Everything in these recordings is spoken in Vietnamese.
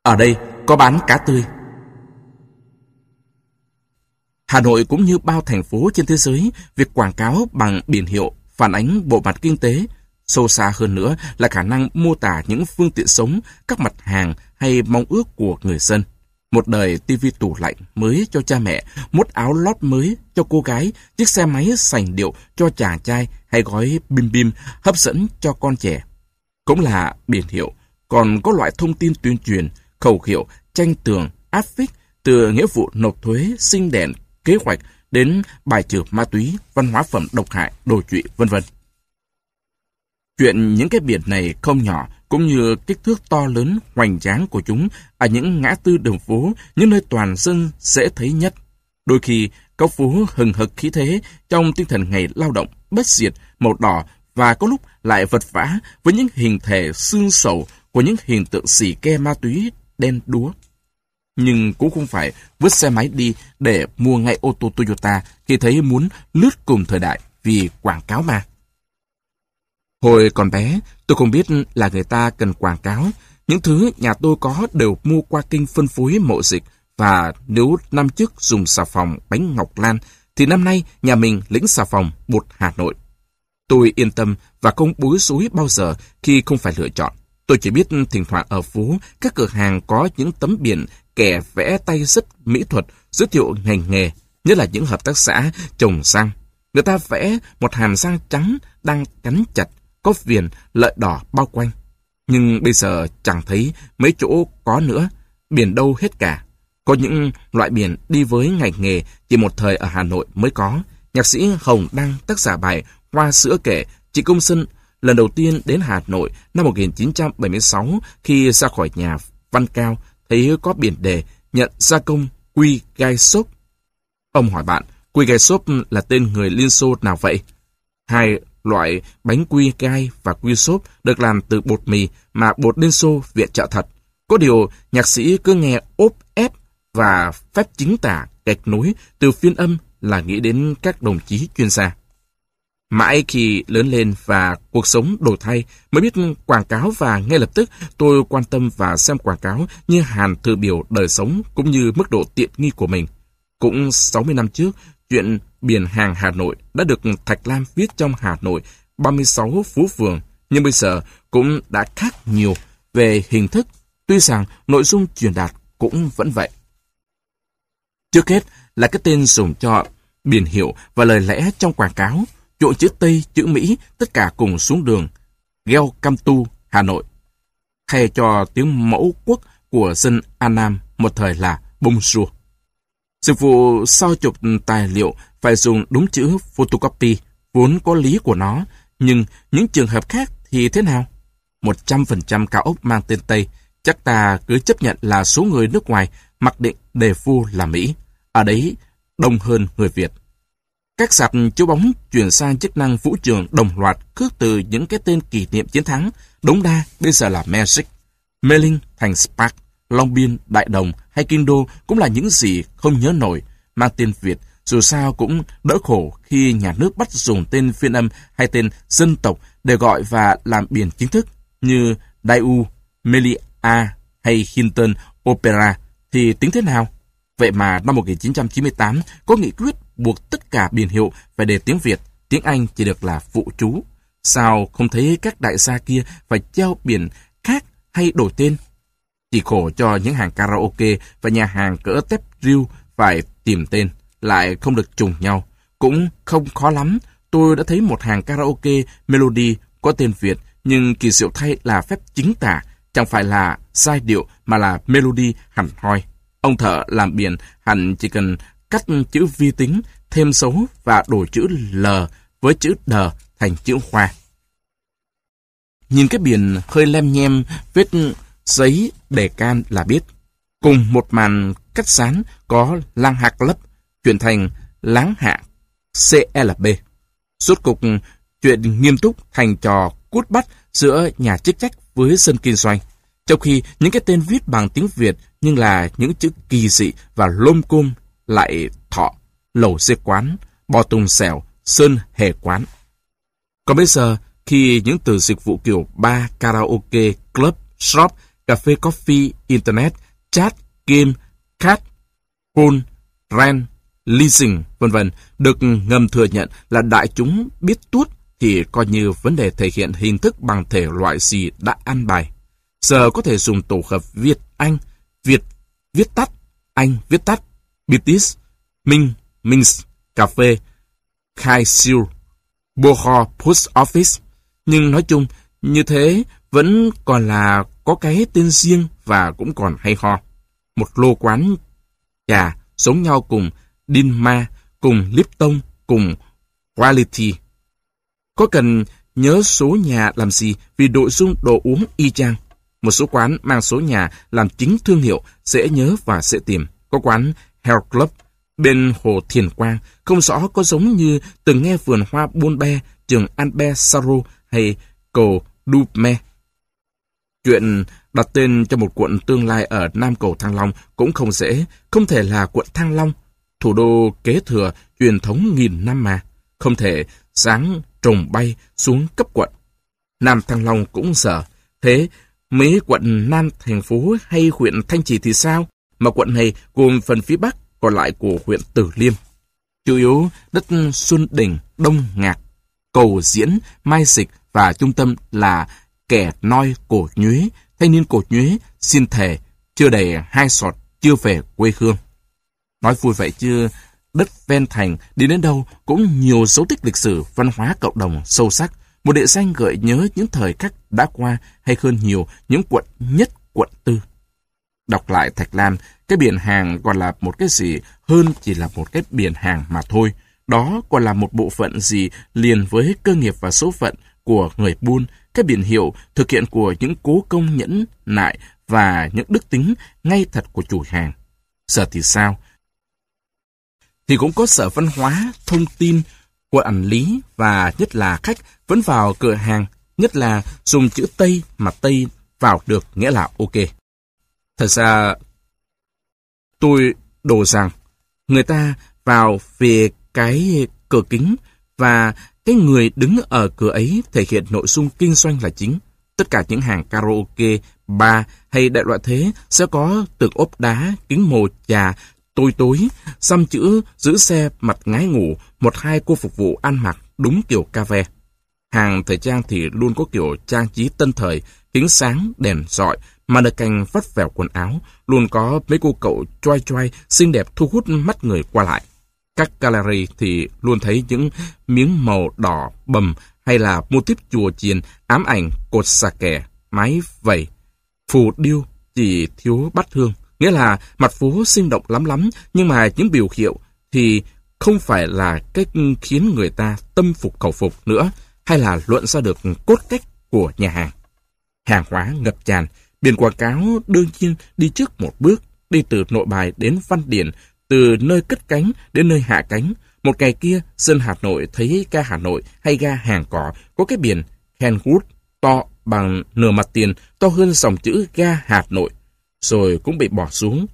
Ở đây có bán cá tươi. Hà Nội cũng như bao thành phố trên thế giới, việc quảng cáo bằng biển hiệu phản ánh bộ mặt kinh tế. Sâu xa hơn nữa là khả năng mô tả những phương tiện sống, các mặt hàng hay mong ước của người dân. Một đời tivi tủ lạnh mới cho cha mẹ, mốt áo lót mới cho cô gái, chiếc xe máy sành điệu cho chàng trai hay gói bim bim hấp dẫn cho con trẻ. Cũng là biển hiệu, còn có loại thông tin tuyên truyền, khẩu hiệu, tranh tường, áp phích, từ nghĩa vụ nộp thuế, sinh đèn, kế hoạch đến bài trừ ma túy, văn hóa phẩm độc hại, đồ trụy, vân vân. Chuyện những cái biển này không nhỏ, cũng như kích thước to lớn hoành tráng của chúng ở những ngã tư đường phố, những nơi toàn dân dễ thấy nhất. Đôi khi, góc phố hừng hực khí thế trong tinh thần ngày lao động bất diệt, màu đỏ, và có lúc lại vật vã với những hình thể xương sầu của những hình tượng xì ke ma túy đen đúa. Nhưng cũng không phải vứt xe máy đi để mua ngay ô tô Toyota khi thấy muốn lướt cùng thời đại vì quảng cáo mà. Hồi còn bé, tôi không biết là người ta cần quảng cáo. Những thứ nhà tôi có đều mua qua kênh phân phối mậu dịch, và nếu năm trước dùng xà phòng bánh Ngọc Lan, thì năm nay nhà mình lĩnh xà phòng bột Hà Nội. Tôi yên tâm và không bối rối bao giờ khi không phải lựa chọn. Tôi chỉ biết thỉnh thoảng ở phố, các cửa hàng có những tấm biển kẻ vẽ tay rất mỹ thuật, giới thiệu ngành nghề, nhất là những hợp tác xã trồng răng. Người ta vẽ một hàm răng trắng đang cắn chặt, có viền lợi đỏ bao quanh. Nhưng bây giờ chẳng thấy mấy chỗ có nữa, biển đâu hết cả. Có những loại biển đi với ngành nghề chỉ một thời ở Hà Nội mới có. Nhạc sĩ Hồng Đăng, tác giả bài Hoa Sữa kể, chị Công Sơn lần đầu tiên đến Hà Nội năm 1976 khi ra khỏi nhà Văn Cao, thấy có biển đề nhận gia công quy gai xốp. Ông hỏi bạn, quy gai xốp là tên người Liên Xô nào vậy? Hai loại bánh quy gai và quy xốp được làm từ bột mì mà bột Liên Xô viện trợ thật. Có điều, nhạc sĩ cứ nghe ốp ép và phép chính tả kịch nối từ phiên âm là nghĩ đến các đồng chí chuyên gia. Mãi khi lớn lên và cuộc sống đổi thay mới biết quảng cáo, và ngay lập tức tôi quan tâm và xem quảng cáo như hàn thư biểu đời sống cũng như mức độ tiện nghi của mình. Cũng 60 năm trước, chuyện biển hàng Hà Nội đã được Thạch Lam viết trong Hà Nội 36 Phú Phường, nhưng bây giờ cũng đã khác nhiều về hình thức, tuy rằng nội dung truyền đạt cũng vẫn vậy. Trước hết là cái tên dùng cho biển hiệu và lời lẽ trong quảng cáo, trộn chữ Tây, chữ Mỹ, tất cả cùng xuống đường. Welcome to Hà Nội. Thay cho tiếng mẫu quốc của dân An Nam một thời là Bonjour. Dịch vụ sao chụp tài liệu phải dùng đúng chữ photocopy, vốn có lý của nó, nhưng những trường hợp khác thì thế nào? 100% cao ốc mang tên Tây, chắc ta cứ chấp nhận là số người nước ngoài mặc định đề vua là Mỹ. Ở đấy đông hơn người Việt. Các sạp chiếu bóng chuyển sang chức năng vũ trường đồng loạt khước từ những cái tên kỷ niệm chiến thắng. Đống Đa bây giờ là Magic, Mê Linh thành Spark, Long Biên, Đại Đồng hay Kinh Đô cũng là những gì không nhớ nổi. Mang tên Việt dù sao cũng đỡ khổ khi nhà nước bắt dùng tên phiên âm hay tên dân tộc để gọi và làm biển chính thức, như Daewoo, Melia hay Hilton Opera thì tính thế nào? Vậy mà năm 1998 có nghị quyết buộc tất cả biển hiệu phải đề tiếng Việt, tiếng Anh chỉ được là phụ trú. Sao không thấy các đại gia kia phải treo biển khác hay đổi tên? Chỉ khổ cho những hàng karaoke và nhà hàng cỡ tép riêu phải tìm tên, lại không được trùng nhau. Cũng không khó lắm, tôi đã thấy một hàng karaoke Melody có tên Việt, nhưng kỳ diệu thay là phép chính tả, chẳng phải là giai điệu mà là melody hẳn hoi. Ông thợ làm biển hẳn chỉ cần cắt chữ vi tính, thêm dấu và đổi chữ L với chữ D thành chữ Hoa. Nhìn cái biển hơi lem nhem vết giấy đề can là biết. Cùng một màn cắt dán có lang hạc lấp chuyển thành láng hạ CLB. Rốt cục chuyện nghiêm túc thành trò cút bắt giữa nhà chức trách với dân kinh doanh. Trong khi những cái tên viết bằng tiếng Việt nhưng là những chữ kỳ dị và lôm côm lại Thọ, Lẩu Dê Quán, Bò Tùng Xẻo, Sơn Hề Quán. Còn bây giờ, khi những từ dịch vụ kiểu bar, karaoke, club, shop cà phê coffee, internet, chat, game, cat, phone, rent, leasing, v.v. được ngầm thừa nhận là đại chúng biết tuốt thì coi như vấn đề thể hiện hình thức bằng thể loại gì đã an bài. Giờ có thể dùng tổ hợp Việt Anh, Việt viết tắt, Anh viết tắt, British, Minh, Mings, cà phê, Khai Siêu, Boho Post Office. Nhưng nói chung, như thế vẫn còn là có cái tên riêng và cũng còn hay ho. Một lô quán trà giống nhau cùng Dinma, cùng Lipton, cùng Quality. Có cần nhớ số nhà làm gì vì nội dung đồ uống y chang. Một số quán mang số nhà làm chính thương hiệu, dễ nhớ và dễ tìm. Có quán Hair Club bên hồ Thiền Quang, không rõ có giống như từng nghe vườn hoa Buôn Be, trường Albert Sarraut hay cầu Dume. Chuyện đặt tên cho một quận tương lai ở Nam cầu Thăng Long cũng không dễ, không thể là quận Thăng Long, thủ đô kế thừa truyền thống nghìn năm mà, không thể sáng trồng bay xuống cấp quận. Nam Thăng Long cũng dở, thế mấy quận Nam thành phố hay huyện Thanh Trì thì sao? Mà quận này gồm phần phía Bắc còn lại của huyện Từ Liêm. Chủ yếu đất Xuân Đình, Đông Ngạc, Cầu Diễn, Mai Dịch và trung tâm là Kẻ Noi Cổ Nhuế, thanh niên Cổ Nhuế xin thề chưa đầy 2 sọt chưa về quê hương. Nói vui vậy chứ đất ven thành đi đến đâu cũng nhiều dấu tích lịch sử, văn hóa cộng đồng sâu sắc, một địa danh gợi nhớ những thời khắc đã qua hay hơn nhiều những quận nhất, quận tư. Đọc lại Thạch Lam, cái biển hàng còn là một cái gì hơn chỉ là một cái biển hàng mà thôi. Đó còn là một bộ phận gì liền với cơ nghiệp và số phận của người buôn, cái biển hiệu thực hiện của những cố công nhẫn nại và những đức tính ngay thật của chủ hàng. Giờ thì sao? Thì cũng có sở văn hóa, thông tin, quản lý và nhất là khách vẫn vào cửa hàng, nhất là dùng chữ Tây mà Tây vào được nghĩa là ok. Thật ra, tôi đồ rằng người ta vào về cái cửa kính và cái người đứng ở cửa ấy thể hiện nội dung kinh doanh là chính. Tất cả những hàng karaoke, bar hay đại loại thế sẽ có tường ốp đá, kính màu trà, tối, xăm chữ giữ xe mặt ngái ngủ, 1-2 cô phục vụ ăn mặc đúng kiểu cà ve. Hàng thời trang thì luôn có kiểu trang trí tân thời, kính sáng, đèn rọi, màn cành vắt vẻo quần áo, luôn có mấy cô cậu choai xinh đẹp thu hút mắt người qua lại. Các gallery thì luôn thấy những miếng màu đỏ bầm hay là mô típ chùa chiền, ám ảnh, cột xà kè, mái vẩy, phù điêu chỉ thiếu bát hương. Nghĩa là mặt phố sinh động lắm nhưng mà những biểu hiệu thì không phải là cách khiến người ta tâm phục khẩu phục nữa, hay là luận ra được cốt cách của nhà hàng. Hàng hóa ngập tràn, biển quảng cáo đương nhiên đi trước một bước, đi từ Nội Bài đến Văn Điển, từ nơi cất cánh đến nơi hạ cánh. Một ngày kia, dân Hà Nội thấy ga Hà Nội hay ga Hàng Cỏ có cái biển Kenwood to bằng nửa mặt tiền, to hơn dòng chữ ga Hà Nội, rồi cũng bị bỏ xuống.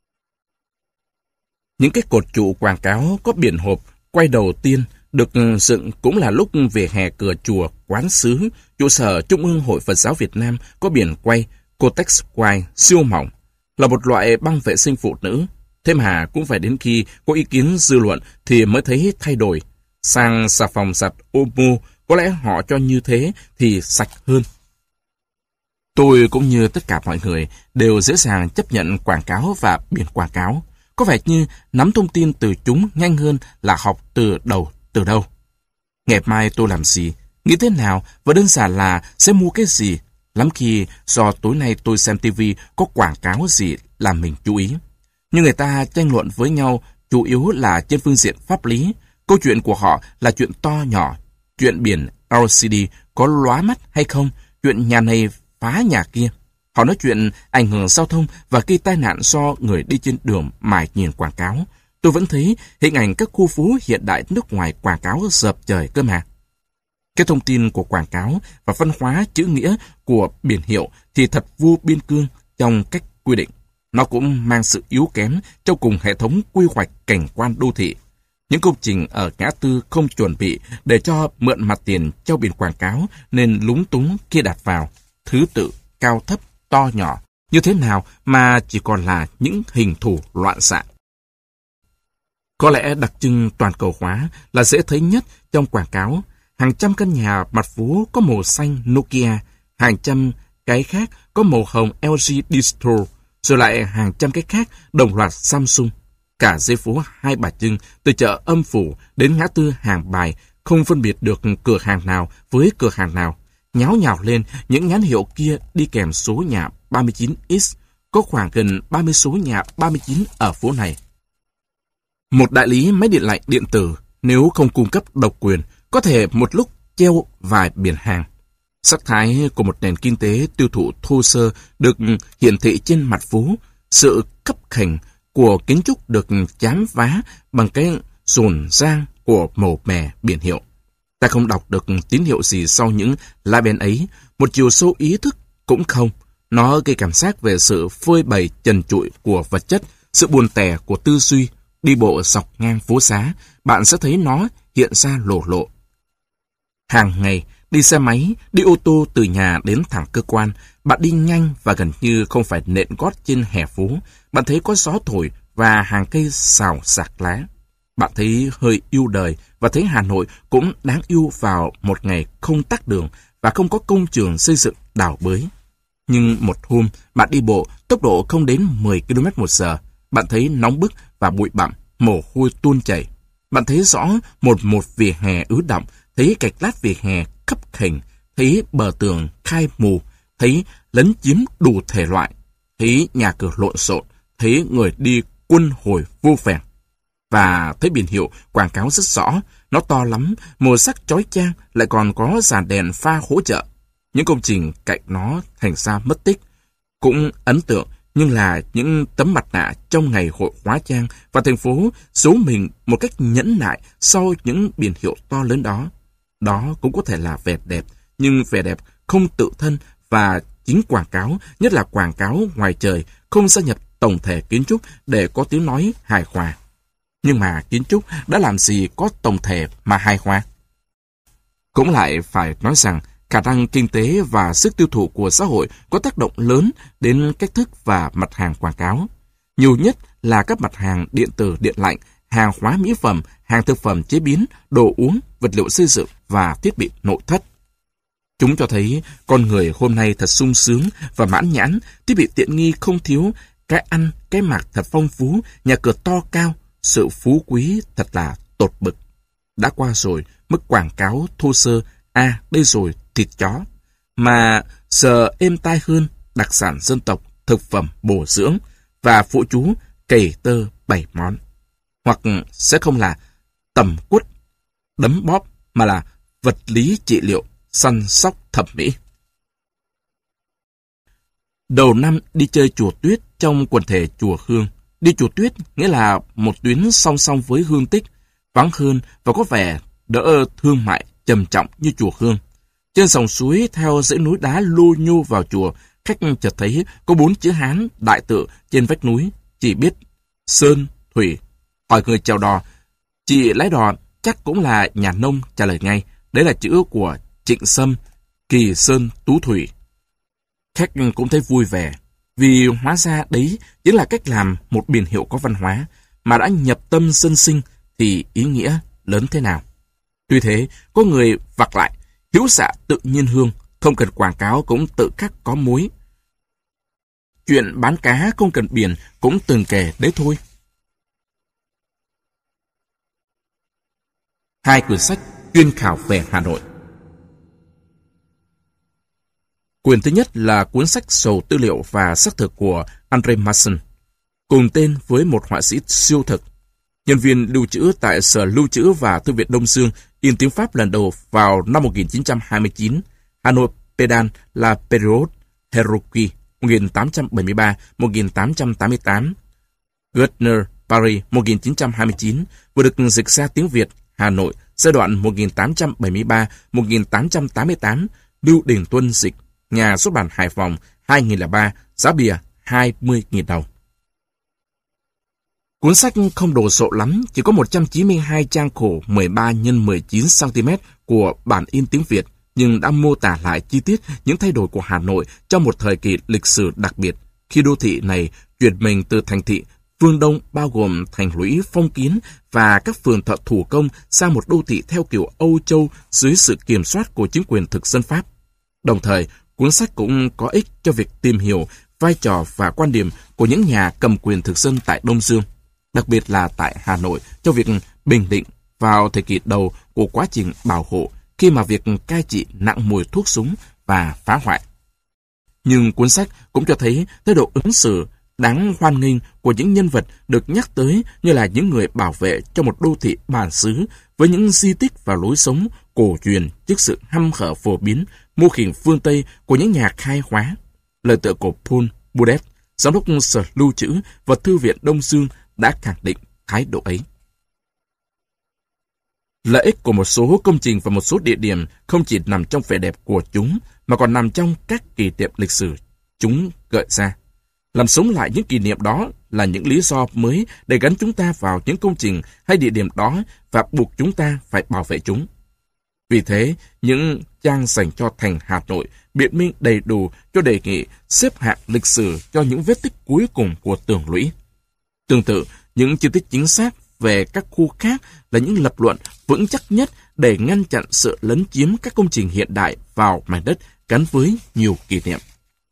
Những cái cột trụ quảng cáo có biển hộp quay đầu tiên được dựng cũng là lúc về hè cửa chùa Quán Sứ, trụ sở Trung ương Hội Phật giáo Việt Nam có biển quay Cotex quai siêu mỏng, là một loại băng vệ sinh phụ nữ. Thế mà cũng phải đến khi có ý kiến dư luận thì mới thấy thay đổi. Sang xà phòng giặt Omo, có lẽ họ cho như thế thì sạch hơn. Tôi cũng như tất cả mọi người đều dễ dàng chấp nhận quảng cáo và biển quảng cáo. Có vẻ như nắm thông tin từ chúng nhanh hơn là học từ đâu. Ngày mai tôi làm gì, nghĩ thế nào và đơn giản là sẽ mua cái gì. Lắm khi do tối nay tôi xem TV có quảng cáo gì làm mình chú ý. Nhưng người ta tranh luận với nhau chủ yếu là trên phương diện pháp lý. Câu chuyện của họ là chuyện to nhỏ, chuyện biển LCD có lóa mắt hay không, chuyện nhà này phá nhà kia. Họ nói chuyện ảnh hưởng giao thông và gây tai nạn do người đi trên đường mải nhìn quảng cáo. Tôi vẫn thấy hình ảnh các khu phố hiện đại nước ngoài quảng cáo dợp trời cơ mà. Cái thông tin của quảng cáo và văn hóa chữ nghĩa của biển hiệu thì thật vô biên cương trong cách quy định. Nó cũng mang sự yếu kém trong cùng hệ thống quy hoạch cảnh quan đô thị. Những công trình ở ngã tư không chuẩn bị để cho mượn mặt tiền treo biển quảng cáo nên lúng túng khi đặt vào. Thứ tự, cao thấp, to nhỏ, như thế nào mà chỉ còn là những hình thù loạn xạ. Có lẽ đặc trưng toàn cầu hóa là dễ thấy nhất trong quảng cáo. Hàng trăm căn nhà mặt phố có màu xanh Nokia, hàng trăm cái khác có màu hồng LG Distro, rồi lại hàng trăm cái khác đồng loạt Samsung. Cả dãy phố Hai Bà Trưng, từ chợ Âm Phủ đến ngã tư Hàng Bài, không phân biệt được cửa hàng nào với cửa hàng nào. Nháo nhào lên, những nhãn hiệu kia đi kèm số nhà 39X, có khoảng gần 30 số nhà 39 ở phố này. Một đại lý máy điện lạnh điện tử, nếu không cung cấp độc quyền, có thể một lúc treo vài biển hàng. Sắc thái của một nền kinh tế tiêu thụ thô sơ được hiển thị trên mặt phố. Sự cấp khểnh của kiến trúc được chám vá bằng cái dồn dang của màu mè biển hiệu. Ta không đọc được tín hiệu gì sau những label ấy, một chiều sâu ý thức cũng không. Nó gây cảm giác về sự phơi bày trần trụi của vật chất, sự buồn tẻ của tư duy. Đi bộ dọc ngang phố xá, bạn sẽ thấy nó hiện ra lộ lộ. Hàng ngày, đi xe máy, đi ô tô từ nhà đến thẳng cơ quan, bạn đi nhanh và gần như không phải nện gót trên hè phố. Bạn thấy có gió thổi và hàng cây xào xạc lá. Bạn thấy hơi yêu đời và thấy Hà Nội cũng đáng yêu vào một ngày không tắc đường và không có công trường xây dựng đào bới. Nhưng một hôm, bạn đi bộ tốc độ không đến 10 km/h, bạn thấy nóng bức và bụi bặm, mồ hôi tuôn chảy. Bạn thấy rõ một vỉa hè ứ đọng, thấy gạch lát vỉa hè khấp khểnh, thấy bờ tường khai mù, thấy lấn chiếm đủ thể loại, thấy nhà cửa lộn xộn, thấy người đi quân hồi vô vẹn. Và thấy biển hiệu quảng cáo rất rõ, nó to lắm, màu sắc chói chang, lại còn có dàn đèn pha hỗ trợ. Những công trình cạnh nó thành ra mất tích. Cũng ấn tượng, nhưng là những tấm mặt nạ trong ngày hội hóa trang và thành phố giấu mình một cách nhẫn nại sau những biển hiệu to lớn đó. Đó cũng có thể là vẻ đẹp, nhưng vẻ đẹp không tự thân và chính quảng cáo, nhất là quảng cáo ngoài trời, không gia nhập tổng thể kiến trúc để có tiếng nói hài hòa. Nhưng mà kiến trúc đã làm gì có tổng thể mà hài hòa? Cũng lại phải nói rằng khả năng kinh tế và sức tiêu thụ của xã hội có tác động lớn đến cách thức và mặt hàng quảng cáo. Nhiều nhất là các mặt hàng điện tử điện lạnh, hàng hóa mỹ phẩm, hàng thực phẩm chế biến, đồ uống, vật liệu xây dựng và thiết bị nội thất. Chúng cho thấy con người hôm nay thật sung sướng và mãn nhãn, thiết bị tiện nghi không thiếu, cái ăn, cái mặc thật phong phú, nhà cửa to cao, sự phú quý thật là tột bực. Đã qua rồi mức quảng cáo thô sơ, đây rồi thịt chó, mà giờ êm tai hơn đặc sản dân tộc, thực phẩm bổ dưỡng và phụ chú cầy tơ 7 món. Hoặc sẽ không là tẩm quất, đấm bóp, mà là vật lý trị liệu, săn sóc thẩm mỹ. Đầu năm đi chơi chùa Tuyết trong quần thể chùa Hương. Đi chùa Tuyết nghĩa là một tuyến song song với Hương Tích, vắng hơn và có vẻ đỡ thương mại trầm trọng như chùa Hương. Trên dòng suối theo dãy núi đá lô nhô vào chùa, khách chợt thấy có 4 chữ Hán đại tự trên vách núi, chỉ biết Sơn, Thủy. Hỏi người chèo đò, chị lái đò chắc cũng là nhà nông, trả lời ngay, đấy là chữ của Trịnh Sâm, Kỳ Sơn Tú Thủy. Khách cũng thấy vui vẻ, vì hóa ra đấy chính là cách làm một biển hiệu có văn hóa, mà đã nhập tâm dân sinh thì ý nghĩa lớn thế nào. Tuy thế, có người vặc lại, hiếu xạ tự nhiên hương, không cần quảng cáo cũng tự khắc có mối. Chuyện bán cá không cần biển cũng từng kể đấy thôi. 2 quyển sách chuyên khảo về Hà Nội. Quyển thứ nhất là cuốn sách Sầu tư liệu và xác thực của André Masson, cùng tên với một họa sĩ siêu thực. Nhân viên lưu trữ tại Sở Lưu trữ và Thư viện Đông Dương in tiếng Pháp lần đầu vào năm 1929. Hanoi Pedan la Période Héroïque 1873-1888. Gardner Paris 1929 vừa được dịch ra tiếng Việt. Hà Nội giai đoạn 1873-1888. Lưu Đình Tuân dịch. Nhà xuất bản Hải Phòng 2003. Giá bìa 20.000 đồng. Cuốn sách không đồ sộ lắm, chỉ có 192 trang khổ 13 x 19 cm của bản in tiếng Việt, nhưng đã mô tả lại chi tiết những thay đổi của Hà Nội trong một thời kỳ lịch sử đặc biệt, khi đô thị này chuyển mình từ thành thị phương Đông bao gồm thành lũy phong kiến và các phường thợ thủ công sang một đô thị theo kiểu Âu Châu dưới sự kiểm soát của chính quyền thực dân Pháp. Đồng thời, cuốn sách cũng có ích cho việc tìm hiểu vai trò và quan điểm của những nhà cầm quyền thực dân tại Đông Dương, đặc biệt là tại Hà Nội, cho việc bình định vào thời kỳ đầu của quá trình bảo hộ khi mà việc cai trị nặng mùi thuốc súng và phá hoại. Nhưng cuốn sách cũng cho thấy thái độ ứng xử đáng hoan nghênh của những nhân vật được nhắc tới như là những người bảo vệ cho một đô thị bản xứ với những di tích và lối sống cổ truyền trước sự hăm hở phổ biến, mô hình phương Tây của những nhà khai hóa. Lời tựa của Paul Boudet, giám đốc Sở Lưu trữ và Thư viện Đông Dương đã khẳng định thái độ ấy. Lợi ích của một số công trình và một số địa điểm không chỉ nằm trong vẻ đẹp của chúng, mà còn nằm trong các kỷ niệm lịch sử chúng gợi ra. Làm sống lại những kỷ niệm đó là những lý do mới để gắn chúng ta vào những công trình hay địa điểm đó và buộc chúng ta phải bảo vệ chúng. Vì thế, những trang dành cho thành Hà Nội biện minh đầy đủ cho đề nghị xếp hạng lịch sử cho những vết tích cuối cùng của tường lũy. Tương tự, những chi tiết chính xác về các khu khác là những lập luận vững chắc nhất để ngăn chặn sự lấn chiếm các công trình hiện đại vào mảnh đất gắn với nhiều kỷ niệm.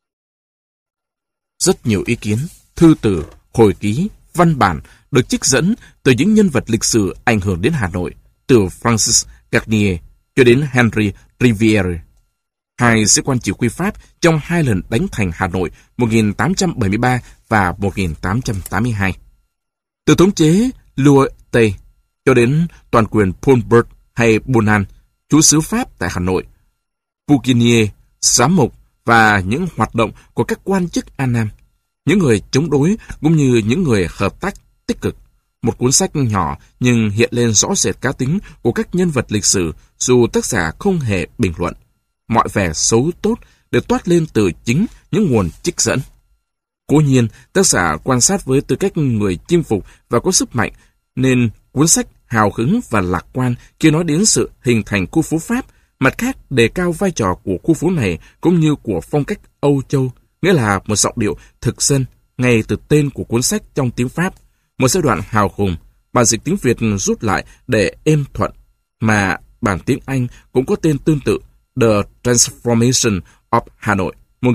Rất nhiều ý kiến, thư từ, hồi ký, văn bản được trích dẫn từ những nhân vật lịch sử ảnh hưởng đến Hà Nội, từ Francis Garnier cho đến Henry Riviere, hai sĩ quan chỉ huy Pháp trong hai lần đánh thành Hà Nội 1873 và 1882. Từ thống chế Louis Tây cho đến toàn quyền Paul Bert hay Bonan, chúa xứ Pháp tại Hà Nội, Puccinier, giám mục và những hoạt động của các quan chức An Nam, những người chống đối cũng như những người hợp tác tích cực. Một cuốn sách nhỏ nhưng hiện lên rõ rệt cá tính của các nhân vật lịch sử dù tác giả không hề bình luận. Mọi vẻ xấu tốt đều toát lên từ chính những nguồn trích dẫn. Cố nhiên, tác giả quan sát với tư cách người chinh phục và có sức mạnh, nên cuốn sách hào hứng và lạc quan khi nói đến sự hình thành khu phố Pháp, mặt khác đề cao vai trò của khu phố này cũng như của phong cách Âu Châu, nghĩa là một giọng điệu thực dân ngay từ tên của cuốn sách trong tiếng Pháp, một giai đoạn hào hùng. Bản dịch tiếng Việt rút lại để êm thuận, mà bản tiếng Anh cũng có tên tương tự, The Transformation of Hanoi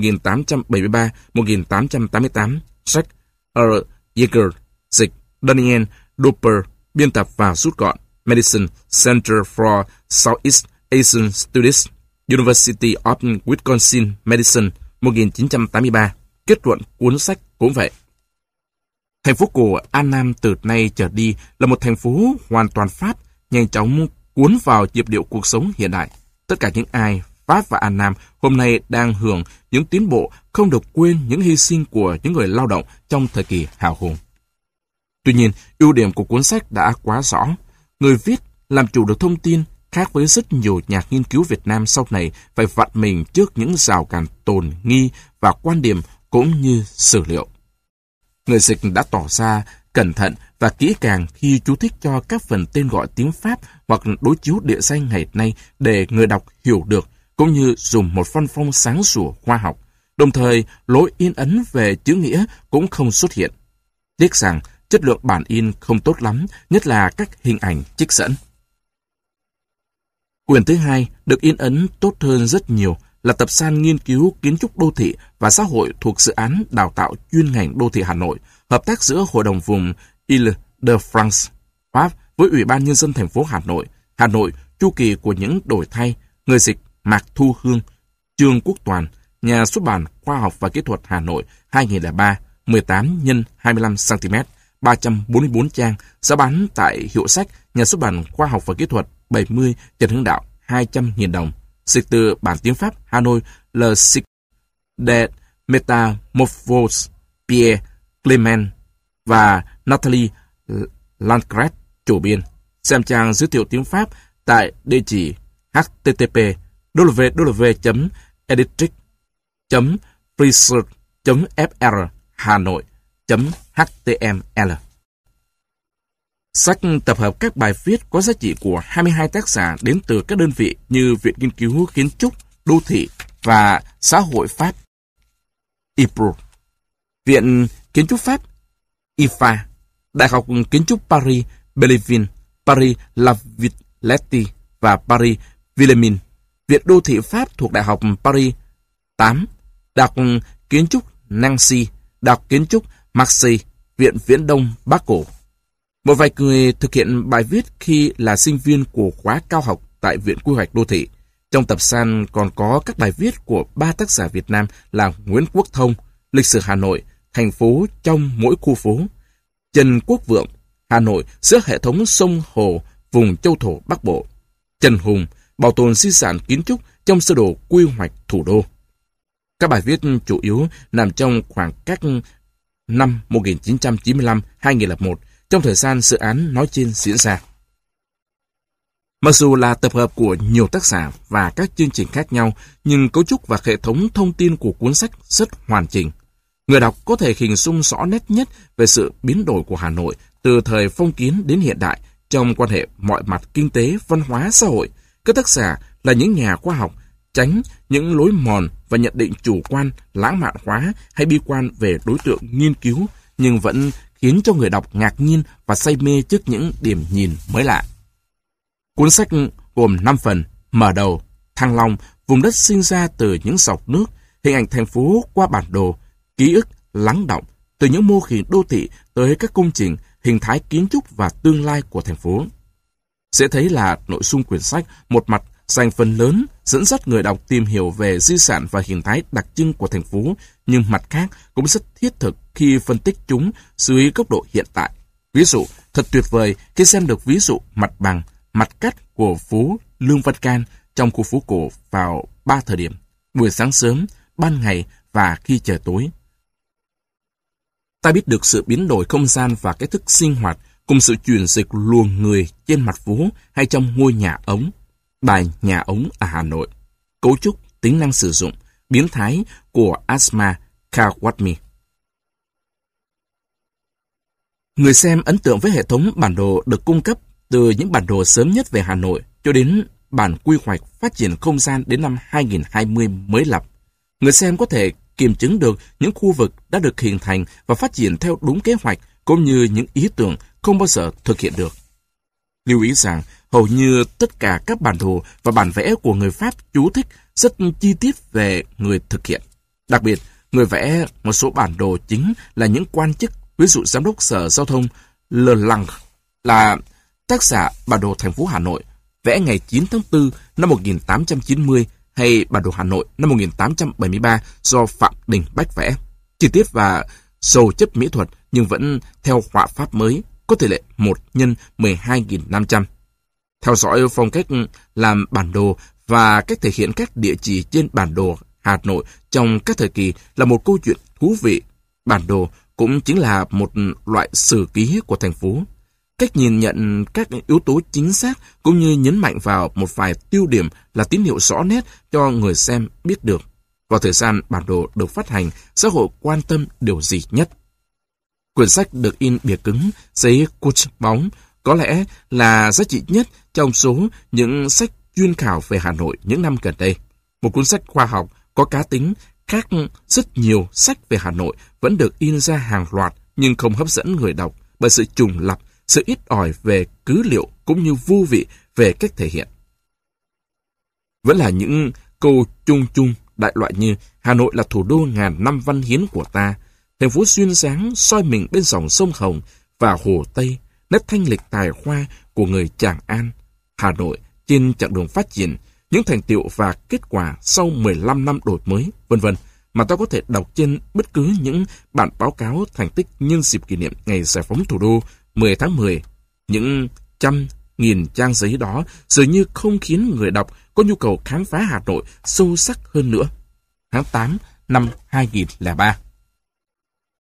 1873-1888, sách R. Yeager, dịch Daniel Doper, biên tập và rút gọn, Medicine Center for Southeast Asian Studies, University of Wisconsin Medicine, 1983. Kết luận cuốn sách cũng vậy. Thành phố cổ An Nam từ nay trở đi là một thành phố hoàn toàn Pháp, nhanh chóng cuốn vào nhịp điệu cuộc sống hiện đại. Tất cả những ai Pháp và An Nam hôm nay đang hưởng những tiến bộ không được quên những hy sinh của những người lao động trong thời kỳ hào hùng. Tuy nhiên, ưu điểm của cuốn sách đã quá rõ. Người viết làm chủ được thông tin, khác với rất nhiều nhà nghiên cứu Việt Nam sau này phải vặn mình trước những rào cản tồn nghi và quan điểm cũng như sử liệu. Người dịch đã tỏ ra cẩn thận và kỹ càng khi chú thích cho các phần tên gọi tiếng Pháp hoặc đối chiếu địa danh ngày nay để người đọc hiểu được, cũng như dùng một văn phong sáng sủa khoa học. Đồng thời, lỗi in ấn về chữ nghĩa cũng không xuất hiện. Tiếc rằng chất lượng bản in không tốt lắm, nhất là các hình ảnh trích dẫn. Quyển thứ hai được in ấn tốt hơn rất nhiều là tập san nghiên cứu kiến trúc đô thị và xã hội thuộc dự án đào tạo chuyên ngành đô thị Hà Nội, hợp tác giữa Hội đồng vùng Île-de-France, Pháp với Ủy ban Nhân dân thành phố Hà Nội, chu kỳ của những đổi thay, người dịch Mạc Thu Hương, Trương Quốc Toàn, nhà xuất bản Khoa học và Kỹ thuật Hà Nội, 2003, 18 x 25 cm, 344 trang, giá bán tại hiệu sách Nhà xuất bản Khoa học và Kỹ thuật 70 Trần Hưng Đạo, 200.000 đồng. Dịch từ bản tiếng Pháp Hà Nội, Le Cycle de Métamorphoses, Pierre Clement và Nathalie Lancret chủ biên. Xem trang giới thiệu tiếng Pháp tại địa chỉ http://editrix.research.fr Hà Nội.html. Sách tập hợp các bài viết có giá trị của 22 tác giả đến từ các đơn vị như Viện Nghiên cứu Kiến trúc, Đô thị và Xã hội Pháp, IPRO, Viện Kiến trúc Pháp, IFA, Đại học Kiến trúc Paris, Belleville, Paris La Villette và Paris Villemin, Viện Đô thị Pháp thuộc Đại học Paris 8, Đại học Kiến trúc Nancy, Đại học Kiến trúc Marseille, Viện Viễn Đông Bắc Cổ. Một vài người thực hiện bài viết khi là sinh viên của khóa cao học tại Viện Quy hoạch Đô thị. Trong tập san còn có các bài viết của 3 tác giả Việt Nam là Nguyễn Quốc Thông, Lịch sử Hà Nội, thành phố trong mỗi khu phố, Trần Quốc Vượng, Hà Nội giữa hệ thống sông hồ vùng châu thổ Bắc Bộ, Trần Hùng, bảo tồn di sản kiến trúc trong sơ đồ quy hoạch thủ đô. Các bài viết chủ yếu nằm trong khoảng các năm 1995-2001, trong thời gian dự án nói trên diễn ra. Mặc dù là tập hợp của nhiều tác giả và các chương trình khác nhau, nhưng cấu trúc và hệ thống thông tin của cuốn sách rất hoàn chỉnh. Người đọc có thể hình dung rõ nét nhất về sự biến đổi của Hà Nội từ thời phong kiến đến hiện đại trong quan hệ mọi mặt kinh tế, văn hóa, xã hội. Các tác giả là những nhà khoa học, tránh những lối mòn và nhận định chủ quan, lãng mạn hóa hay bi quan về đối tượng nghiên cứu, nhưng vẫn khiến cho người đọc ngạc nhiên và say mê trước những điểm nhìn mới lạ. Cuốn sách gồm 5 phần. Mở đầu, Thăng Long, vùng đất sinh ra từ những dọc nước, hình ảnh thành phố qua bản đồ, ký ức lắng đọng, từ những mô hình đô thị tới các công trình, hình thái kiến trúc và tương lai của thành phố. Sẽ thấy là nội dung quyển sách một mặt dành phần lớn dẫn dắt người đọc tìm hiểu về di sản và hình thái đặc trưng của thành phố, nhưng mặt khác cũng rất thiết thực khi phân tích chúng dưới góc độ hiện tại. Ví dụ, thật tuyệt vời khi xem được ví dụ mặt bằng, mặt cắt của phố Lương Văn Can trong khu phố cổ vào 3 thời điểm: buổi sáng sớm, ban ngày và khi trời tối. Ta biết được sự biến đổi không gian và cách thức sinh hoạt cùng sự chuyển dịch luồng người trên mặt phố hay trong ngôi nhà ống. Bài Nhà ống ở Hà Nội, cấu trúc, tính năng sử dụng, biến thái của Asma Kawatmi. Người xem ấn tượng với hệ thống bản đồ được cung cấp từ những bản đồ sớm nhất về Hà Nội cho đến bản quy hoạch phát triển không gian đến năm 2020 mới lập. Người xem có thể kiểm chứng được những khu vực đã được hình thành và phát triển theo đúng kế hoạch, cũng như những ý tưởng không bao giờ thực hiện được. Lưu ý rằng, hầu như tất cả các bản đồ và bản vẽ của người Pháp chú thích rất chi tiết về người thực hiện. Đặc biệt, người vẽ một số bản đồ chính là những quan chức, ví dụ Giám đốc Sở Giao thông Lalande là tác giả bản đồ thành phố Hà Nội, vẽ ngày 9 tháng 4 năm 1890, hay bản đồ Hà Nội năm 1873 do Phạm Đình Bách vẽ. Chi tiết và sâu chất mỹ thuật nhưng vẫn theo họa pháp mới, có tỷ lệ 1/12.500. Theo dõi phong cách làm bản đồ và cách thể hiện các địa chỉ trên bản đồ Hà Nội trong các thời kỳ là một câu chuyện thú vị. Bản đồ cũng chính là một loại sử ký của thành phố. Cách nhìn nhận các yếu tố chính xác cũng như nhấn mạnh vào một vài tiêu điểm là tín hiệu rõ nét cho người xem biết được. Vào thời gian bản đồ được phát hành, xã hội quan tâm điều gì nhất? Quyển sách được in bìa cứng, giấy cút bóng, có lẽ là giá trị nhất trong số những sách chuyên khảo về Hà Nội những năm gần đây. Một cuốn sách khoa học có cá tính khác rất nhiều sách về Hà Nội vẫn được in ra hàng loạt nhưng không hấp dẫn người đọc bởi sự trùng lặp, sự ít ỏi về cứ liệu cũng như vô vị về cách thể hiện. Vẫn là những câu chung chung đại loại như Hà Nội là thủ đô ngàn năm văn hiến của ta, thành phố duyên dáng soi mình bên dòng sông Hồng và Hồ Tây, nét thanh lịch tài hoa của người Tràng An. Hà Nội trên chặng đường phát triển, những thành tựu và kết quả sau 15 năm đổi mới, vân vân, mà ta có thể đọc trên bất cứ những bản báo cáo thành tích nhân dịp kỷ niệm ngày giải phóng thủ đô 10 tháng 10. Những trăm nghìn trang giấy đó dường như không khiến người đọc có nhu cầu khám phá Hà Nội sâu sắc hơn nữa. Tháng 8 năm 2003.